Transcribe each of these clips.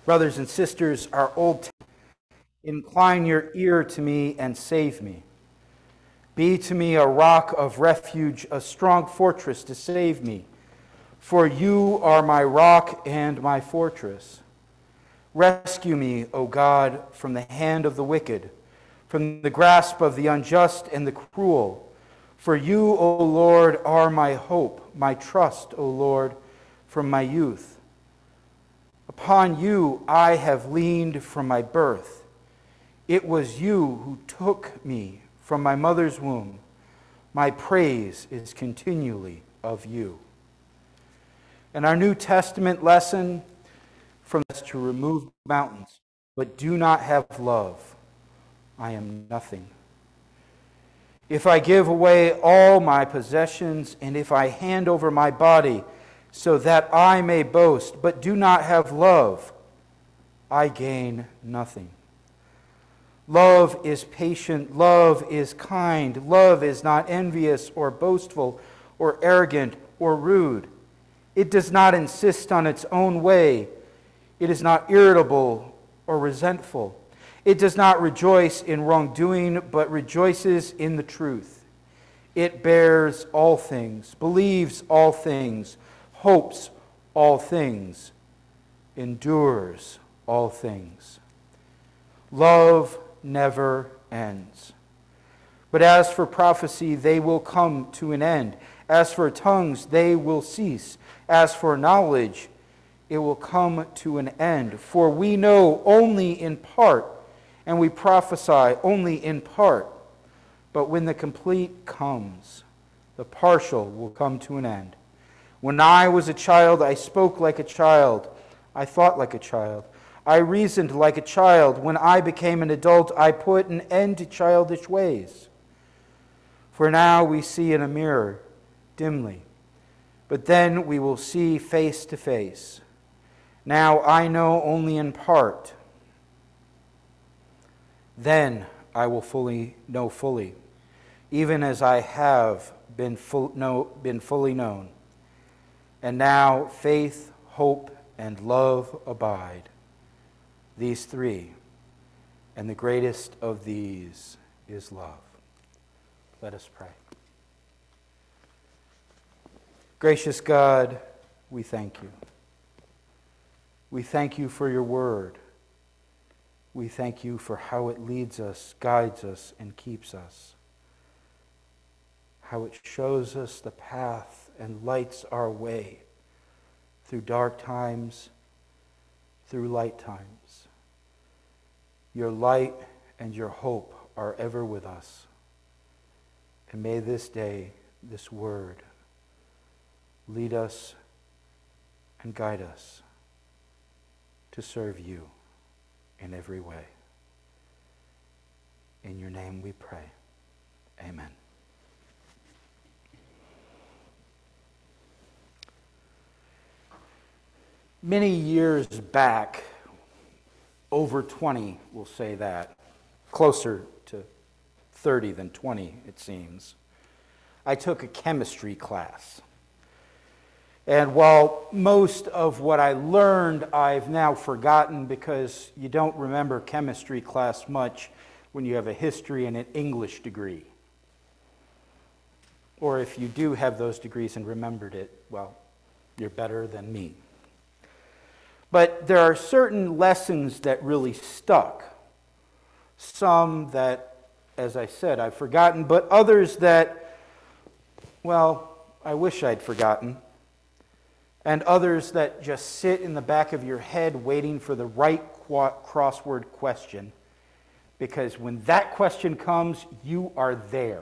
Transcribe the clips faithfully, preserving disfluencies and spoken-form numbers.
Brothers and sisters, our Old Testament, incline your ear to me and save me. Be to me a rock of refuge, a strong fortress to save me. For you are my rock and my fortress. Rescue me, O God, from the hand of the wicked, from the grasp of the unjust and the cruel. For you, O Lord, are my hope, my trust, O Lord, from my youth. Upon you I have leaned from my birth. It was you who took me from my mother's womb. My praise is continually of you. And our New Testament lesson from us to remove mountains, but do not have love, I am nothing. If I give away all my possessions, and if I hand over my body so that I may boast, but do not have love, I gain nothing. Love is patient, love is kind, love is not envious or boastful or arrogant or rude. It does not insist on its own way. It is not irritable or resentful. It does not rejoice in wrongdoing, but rejoices in the truth. It bears all things, believes all things, hopes all things, endures all things. Love never ends. But as for prophecy, they will come to an end. As for tongues, they will cease. As for knowledge, it will come to an end. For we know only in part, and we prophesy only in part. But when the complete comes, the partial will come to an end. When I was a child, I spoke like a child. I thought like a child. I reasoned like a child. When I became an adult, I put an end to childish ways. For now we see in a mirror, dimly, but then we will see face to face. Now I know only in part. Then I will fully know fully, even as I have been, full, know, been fully known. And now faith, hope, and love abide. These three, and the greatest of these is love. Let us pray. Gracious God, we thank you. We thank you for your word. We thank you for how it leads us, guides us, and keeps us. How it shows us the path and lights our way through dark times, through light times. Your light and your hope are ever with us. And may this day, this word, lead us and guide us to serve you in every way. In your name we pray. Amen. Many years back, over twenty, we'll say that, closer to thirty than twenty, it seems, I took a chemistry class. And while most of what I learned I've now forgotten because you don't remember chemistry class much when you have a history and an English degree. Or if you do have those degrees and remembered it, well, you're better than me. But there are certain lessons that really stuck. Some that, as I said, I've forgotten, but others that, well, I wish I'd forgotten. And others that just sit in the back of your head waiting for the right crossword question. Because when that question comes, you are there.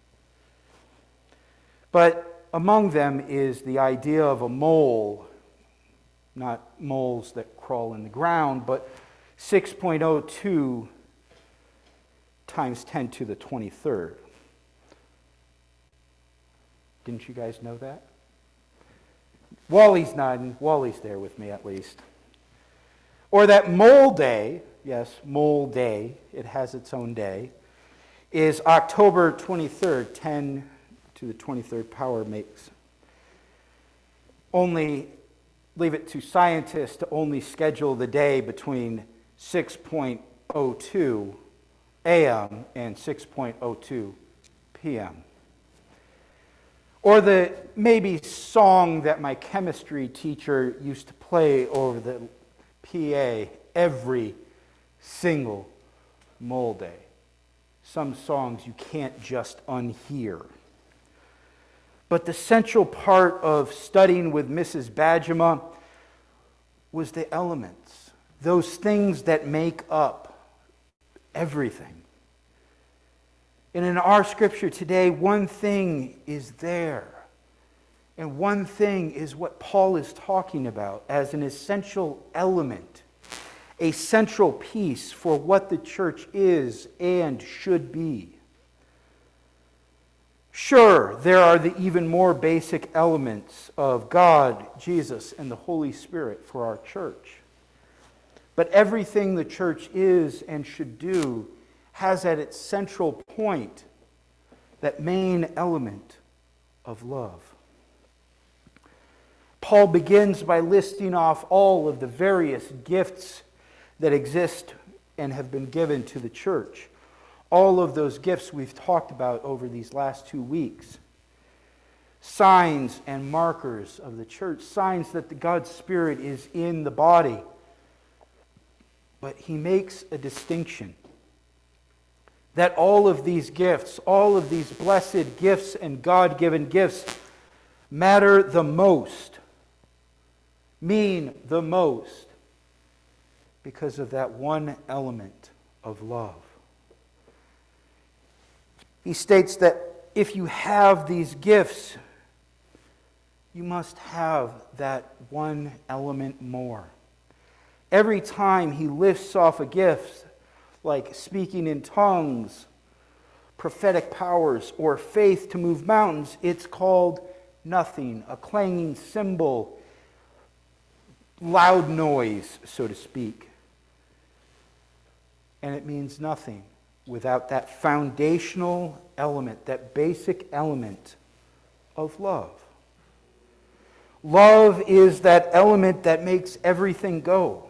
But among them is the idea of a mole. Not moles that crawl in the ground, but six point oh two times ten to the twenty-third. Didn't you guys know that? Wally's nodding. Wally's there with me at least. Or that mole day, yes, mole day, it has its own day, is October twenty-third, ten to the twenty-third power makes. Only leave it to scientists to only schedule the day between six oh two a m and six oh two p m Or the maybe song that my chemistry teacher used to play over the P A every single mole day. Some songs you can't just unhear. But the central part of studying with Missus Badgema was the elements, those things that make up everything. And in our scripture today, one thing is there. And one thing is what Paul is talking about as an essential element, a central piece for what the church is and should be. Sure, there are the even more basic elements of God, Jesus, and the Holy Spirit for our church. But everything the church is and should do has at its central point that main element of love. Paul begins by listing off all of the various gifts that exist and have been given to the church. All of those gifts we've talked about over these last two weeks. Signs and markers of the church. Signs that the God's Spirit is in the body. But he makes a distinction. That all of these gifts, all of these blessed gifts and God-given gifts matter the most. Mean the most. Because of that one element of love. He states that if you have these gifts, you must have that one element more. Every time he lifts off a gift, like speaking in tongues, prophetic powers, or faith to move mountains, it's called nothing, a clanging cymbal, loud noise, so to speak. And it means nothing without that foundational element, that basic element of love. Love is that element that makes everything go.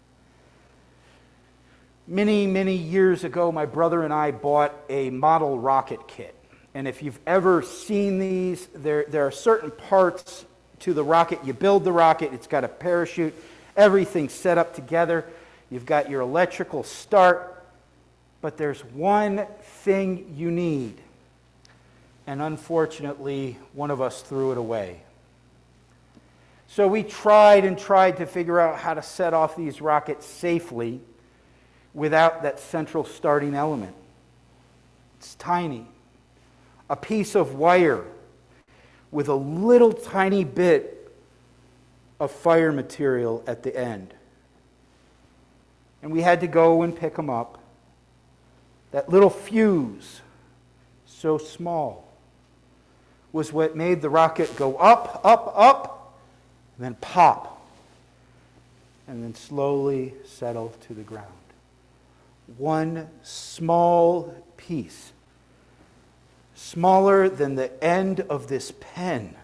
Many, many years ago, my brother and I bought a model rocket kit. And if you've ever seen these, there, there are certain parts to the rocket. You build the rocket, it's got a parachute, everything's set up together. You've got your electrical start. But there's one thing you need. And unfortunately, one of us threw it away. So we tried and tried to figure out how to set off these rockets safely without that central starting element. It's tiny. A piece of wire with a little tiny bit of fire material at the end. And we had to go and pick them up. That little fuse, so small, was what made the rocket go up, up, up, and then pop, and then slowly settle to the ground. One small piece, smaller than the end of this pen,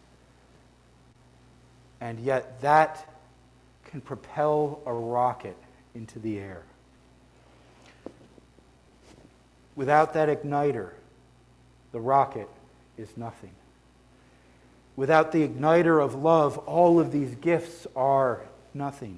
and yet that can propel a rocket into the air. Without that igniter, the rocket is nothing. Without the igniter of love, all of these gifts are nothing.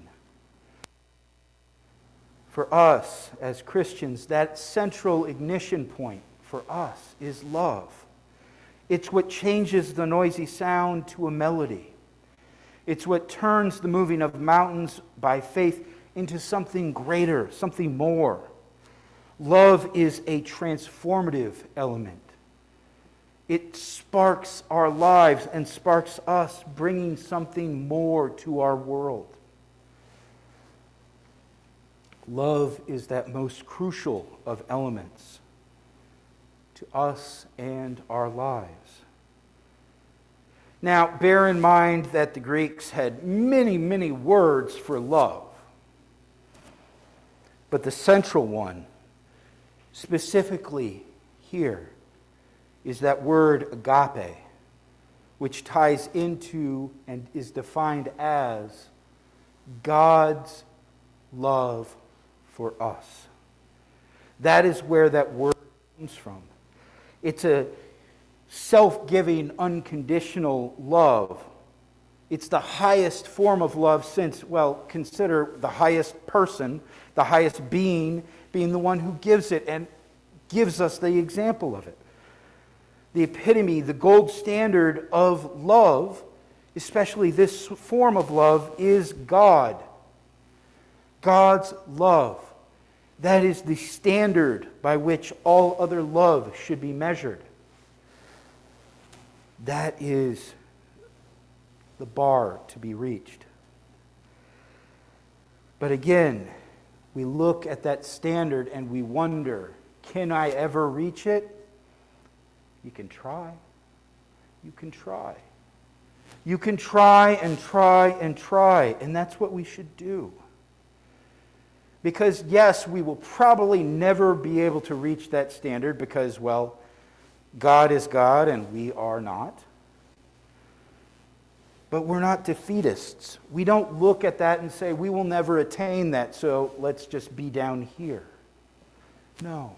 For us as Christians, that central ignition point for us is love. It's what changes the noisy sound to a melody. It's what turns the moving of mountains by faith into something greater, something more. Love is a transformative element. It sparks our lives and sparks us, bringing something more to our world. Love is that most crucial of elements to us and our lives. Now, bear in mind that the Greeks had many, many words for love. But the central one, specifically here, is that word agape, which ties into and is defined as God's love for us. That is where that word comes from. It's a self-giving, unconditional love. It's the highest form of love since, well, consider the highest person, the highest being, being the one who gives it and gives us the example of it. The epitome, the gold standard of love, especially this form of love, is God. God's love. That is the standard by which all other love should be measured. That is the bar to be reached. But again, we look at that standard and we wonder, can I ever reach it? You can try. You can try. You can try and try and try, and that's what we should do. Because yes, we will probably never be able to reach that standard because, well, God is God and we are not. But we're not defeatists. We don't look at that and say, we will never attain that, so let's just be down here. No.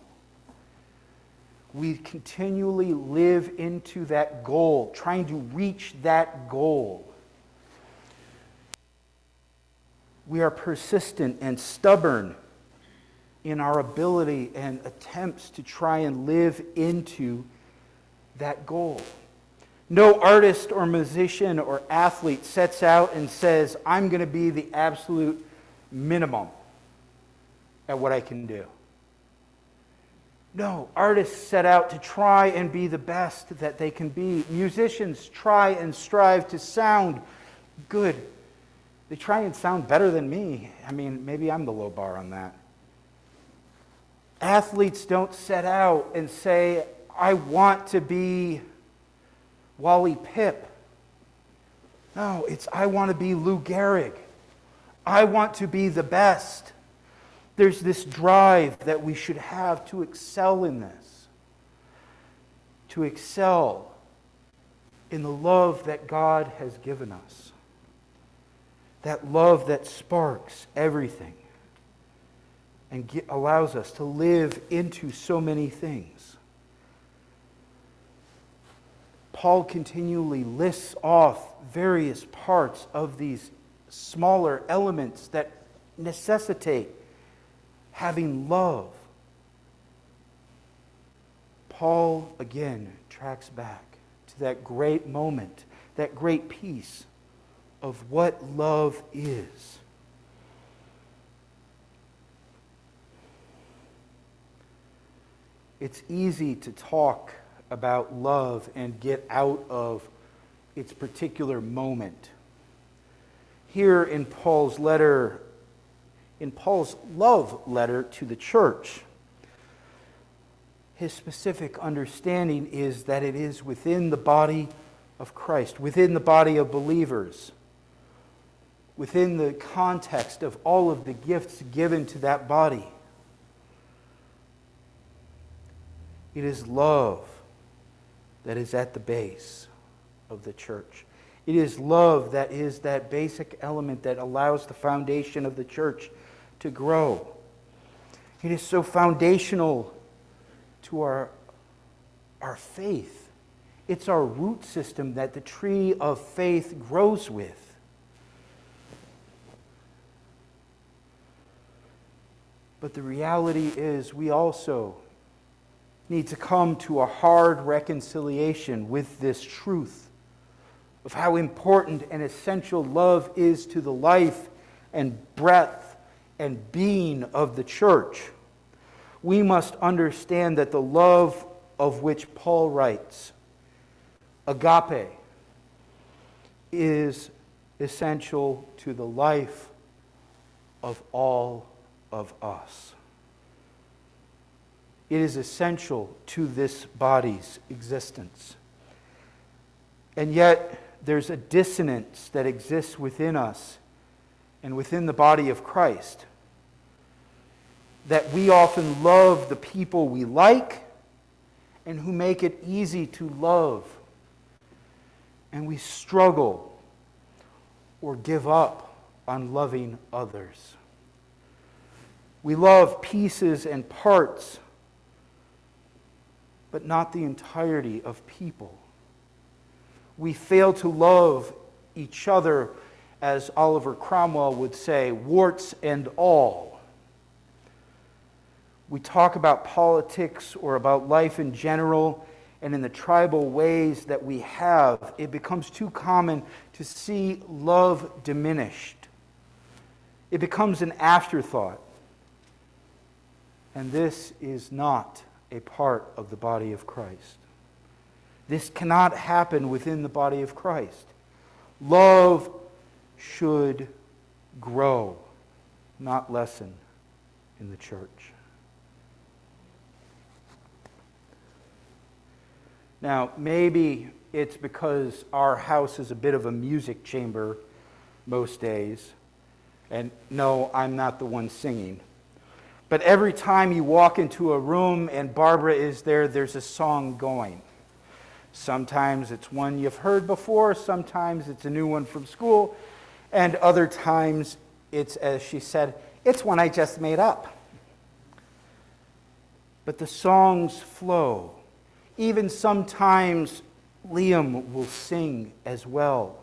We continually live into that goal, trying to reach that goal. We are persistent and stubborn in our ability and attempts to try and live into that goal. No artist or musician or athlete sets out and says, I'm going to be the absolute minimum at what I can do. No, artists set out to try and be the best that they can be. Musicians try and strive to sound good. They try and sound better than me. I mean, maybe I'm the low bar on that. Athletes don't set out and say, I want to be Wally Pipp. No, it's I want to be Lou Gehrig. I want to be the best. There's this drive that we should have to excel in this. To excel in the love that God has given us. That love that sparks everything and get, allows us to live into so many things. Paul continually lists off various parts of these smaller elements that necessitate having love. Paul again tracks back to that great moment, that great piece of what love is. It's easy to talk about love and get out of its particular moment. Here in Paul's letter, in Paul's love letter to the church, his specific understanding is that it is within the body of Christ, within the body of believers, within the context of all of the gifts given to that body. It is love that is at the base of the church. It is love that is that basic element that allows the foundation of the church to grow. It is so foundational to our, our faith. It's our root system that the tree of faith grows with. But the reality is we also need to come to a hard reconciliation with this truth of how important and essential love is to the life and breadth and being of the church. We must understand that the love of which Paul writes, agape, is essential to the life of all of us. It is essential to this body's existence. And yet, there's a dissonance that exists within us and within the body of Christ. That we often love the people we like and who make it easy to love. and we struggle or give up on loving others. We love pieces and parts, but not the entirety of people. We fail to love each other, as Oliver Cromwell would say, warts and all. We talk about politics or about life in general, and in the tribal ways that we have, it becomes too common to see love diminished. It becomes an afterthought. And this is not a part of the body of Christ. This cannot happen within the body of Christ. Love should grow, not lessen in the church. Now, maybe it's because our house is a bit of a music chamber most days. And no, I'm not the one singing. But every time you walk into a room and Barbara is there, there's a song going. Sometimes it's one you've heard before, sometimes it's a new one from school, and other times it's, as she said, it's one I just made up. But the songs flow. Even sometimes Liam will sing as well.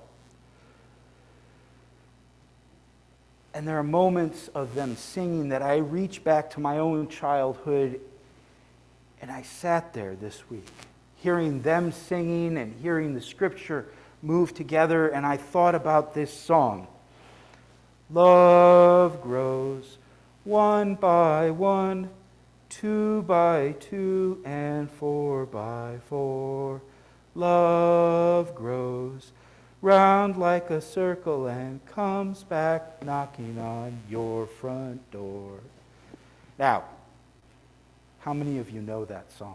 And there are moments of them singing that I reach back to my own childhood, and I sat there this week, hearing them singing and hearing the scripture move together, and I thought about this song. Love grows one by one, two by two, and four by four. Love grows round like a circle and comes back knocking on your front door. Now, how many of you know that song?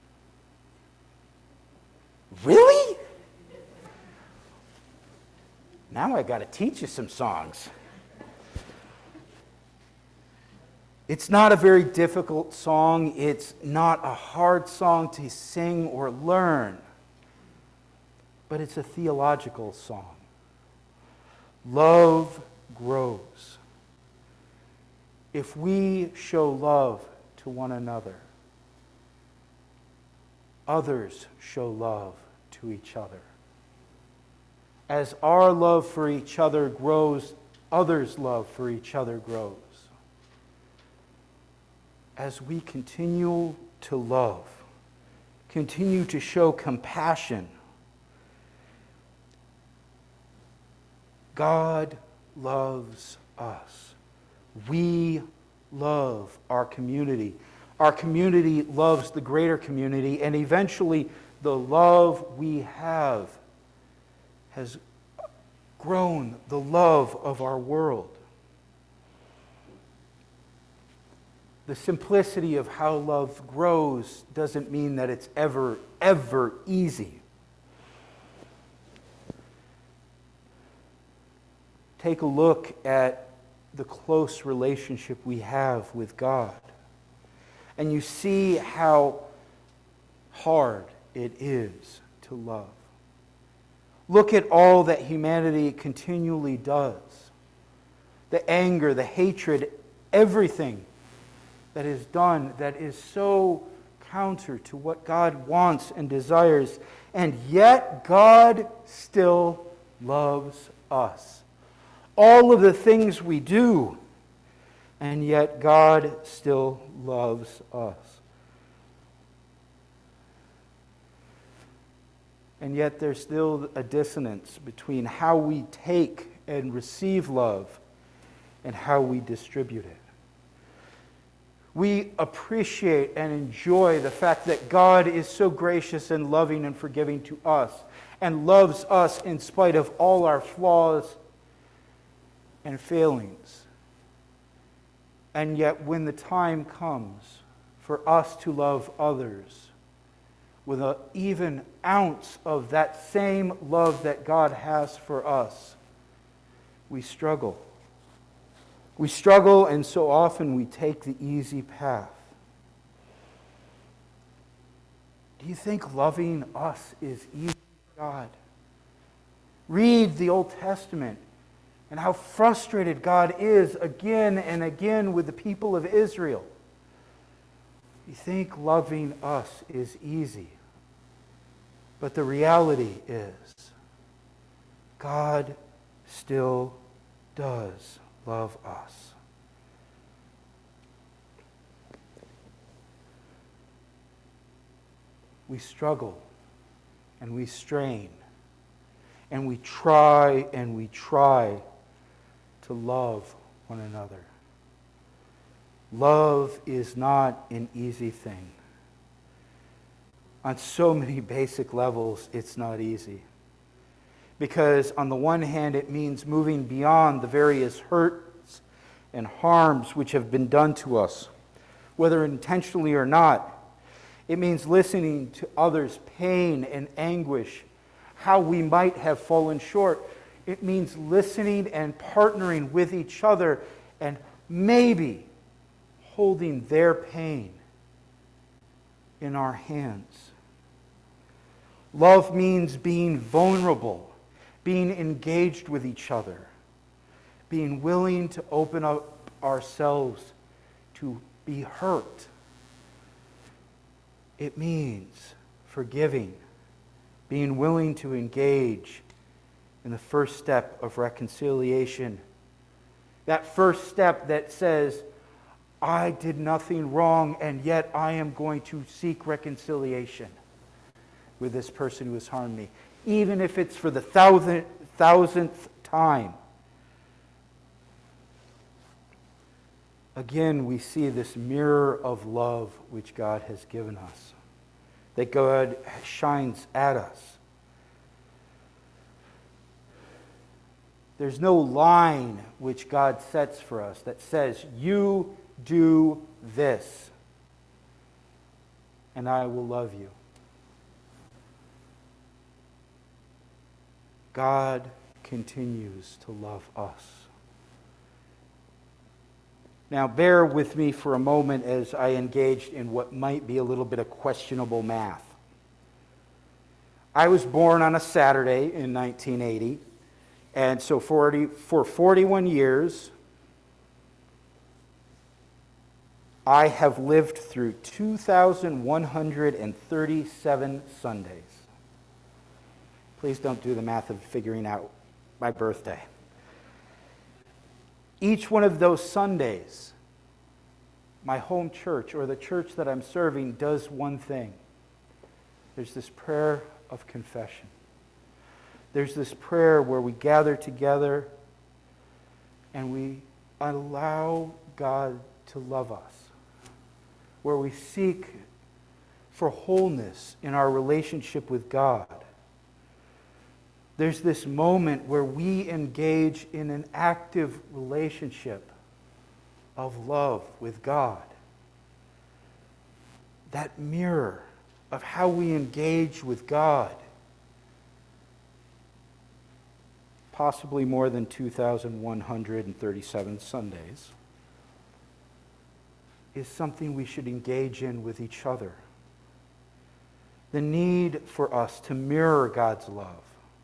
Really? Now I got to teach you some songs. It's not a very difficult song. It's not a hard song to sing or learn. But it's a theological song. Love grows. If we show love to one another, others show love to each other. As our love for each other grows, others' love for each other grows. As we continue to love, continue to show compassion, God loves us. We love our community. Our community loves the greater community, and eventually the love we have has grown the love of our world. The simplicity of how love grows doesn't mean that it's ever, ever easy. Take a look at the close relationship we have with God, and you see how hard it is to love. Look at all that humanity continually does. The anger, the hatred, everything that is done that is so counter to what God wants and desires, and yet God still loves us. All of the things we do, and yet God still loves us. And yet there's still a dissonance between how we take and receive love and how we distribute it. We appreciate and enjoy the fact that God is so gracious and loving and forgiving to us and loves us in spite of all our flaws and failings. And yet when the time comes for us to love others with an even ounce of that same love that God has for us, we struggle. We struggle, and so often we take the easy path. Do you think loving us is easy, God? Read the Old Testament and how frustrated God is again and again with the people of Israel. You think loving us is easy, but the reality is God still does love us. We struggle and we strain and we try and we try to love one another. Love is not an easy thing. On so many basic levels, it's not easy. Because on the one hand, it means moving beyond the various hurts and harms which have been done to us, whether intentionally or not. It means listening to others' pain and anguish, how we might have fallen short. It means listening and partnering with each other and maybe holding their pain in our hands. Love means being vulnerable, being engaged with each other, being willing to open up ourselves to be hurt. It means forgiving, being willing to engage in the first step of reconciliation. That first step that says, I did nothing wrong, and yet I am going to seek reconciliation with this person who has harmed me, even if it's for the thousand, thousandth time. Again, we see this mirror of love which God has given us, that God shines at us. There's no line which God sets for us that says, you do this, and I will love you. God continues to love us. Now, bear with me for a moment as I engaged in what might be a little bit of questionable math. I was born on a Saturday in nineteen eighty, and so forty, for forty-one years, I have lived through two thousand one hundred thirty-seven Sundays. Please don't do the math of figuring out my birthday. Each one of those Sundays, my home church or the church that I'm serving does one thing. There's this prayer of confession. There's this prayer where we gather together and we allow God to love us, where we seek for wholeness in our relationship with God. There's this moment where we engage in an active relationship of love with God. That mirror of how we engage with God, possibly more than two thousand one hundred thirty-seven Sundays, is something we should engage in with each other. The need for us to mirror God's love,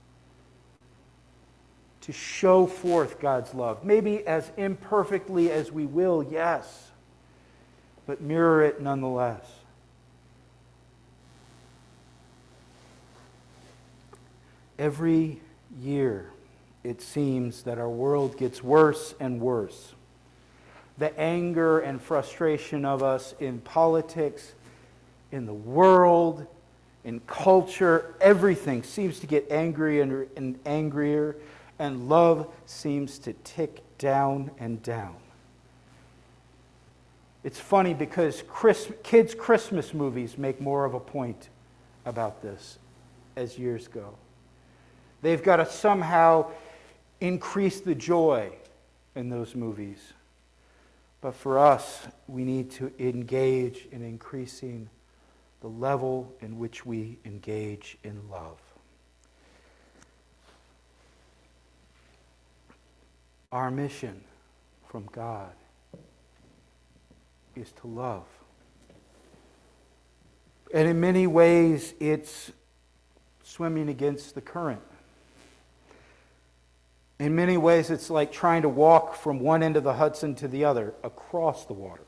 to show forth God's love, maybe as imperfectly as we will, yes, but mirror it nonetheless. Every year, it seems that our world gets worse and worse. The anger and frustration of us in politics, in the world, in culture, everything seems to get angrier and angrier, and love seems to tick down and down. It's funny because Chris, kids' Christmas movies make more of a point about this as years go. They've got to somehow increase the joy in those movies. But for us, we need to engage in increasing the level in which we engage in love. Our mission from God is to love. And in many ways, it's swimming against the current. In many ways, it's like trying to walk from one end of the Hudson to the other, across the water.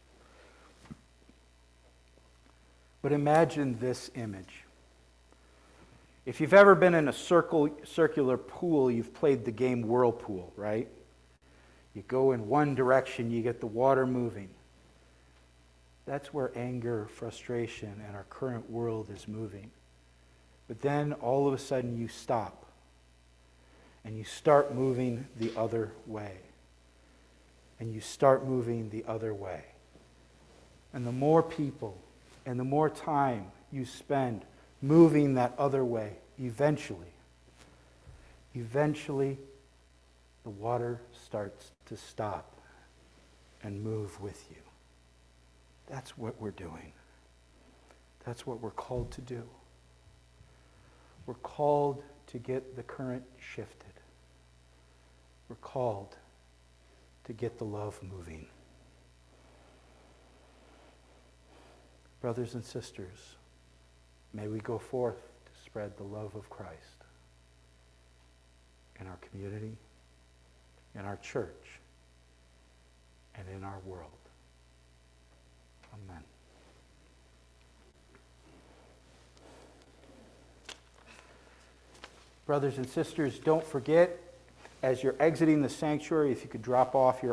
But imagine this image. If you've ever been in a circle, circular pool, you've played the game Whirlpool, right? You go in one direction, you get the water moving. That's where anger, frustration, and our current world is moving. But then all of a sudden you stop and you start moving the other way. And you start moving the other way. And the more people and the more time you spend moving that other way, eventually, eventually the water starts to stop and move with you. That's what we're doing. That's what we're called to do. We're called to get the current shifted. We're called to get the love moving. Brothers and sisters, may we go forth to spread the love of Christ in our community, in our church, and in our world. Amen. Brothers and sisters, don't forget, as you're exiting the sanctuary, if you could drop off your